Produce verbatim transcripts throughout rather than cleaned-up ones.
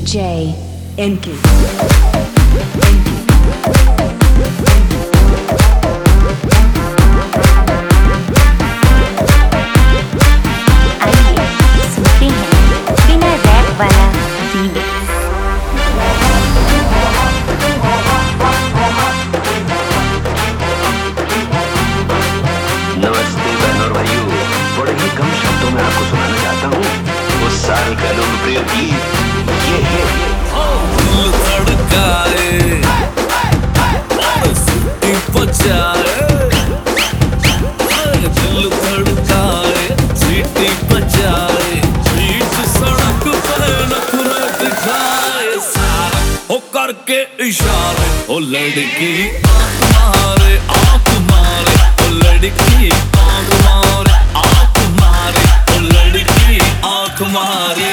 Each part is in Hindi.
J Enki. सुनते हैं बिना रैप वाला रीमिक्स। नमस्ते बहनों और भाइयों, बड़े ही कम शब्दों में आपको सुनाना चाहता हूँ उस साल का लोकप्रिय गीत ये है दिल धड़काए और सीटी बजाए, दिल धड़काए सीटी बजाए, बीच सड़क पे नखरे दिखाए, हो करके इशारे, ओ लड़की आँख मारे आँख मारे, ओ लड़की आँख मारे आँख मारे, ओ लड़की आँख मारे।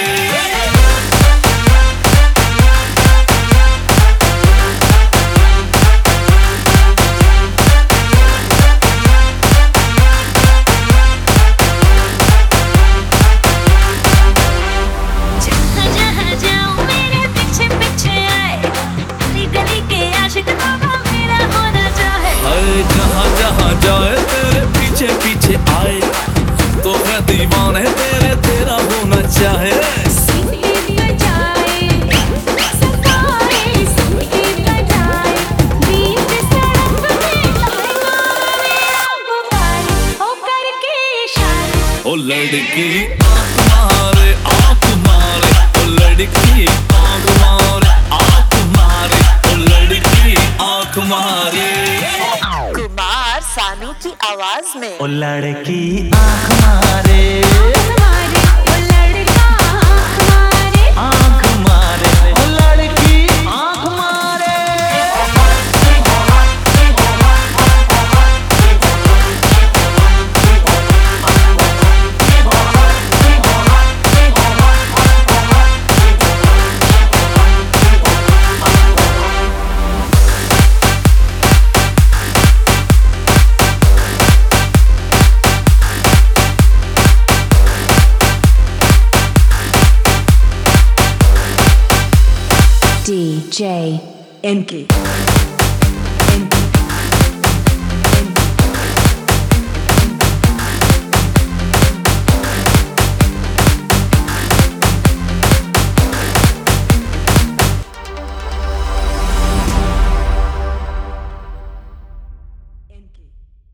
जहाँ जहाँ जाए तेरे पीछे पीछे आए, तो मैं दीवाने तेरे तेरा होना चाहे। ओ लड़की आँख मारे आँख मारे, ओ लड़की आँख मारे आँख मारे, ओ लड़की आँख मारे। कुमार सानू की आवाज में ओ लड़की आँख मारे ओ लड़का आँख मारे, आँख मारे, ओ लड़की आँख मारे। D J Enki.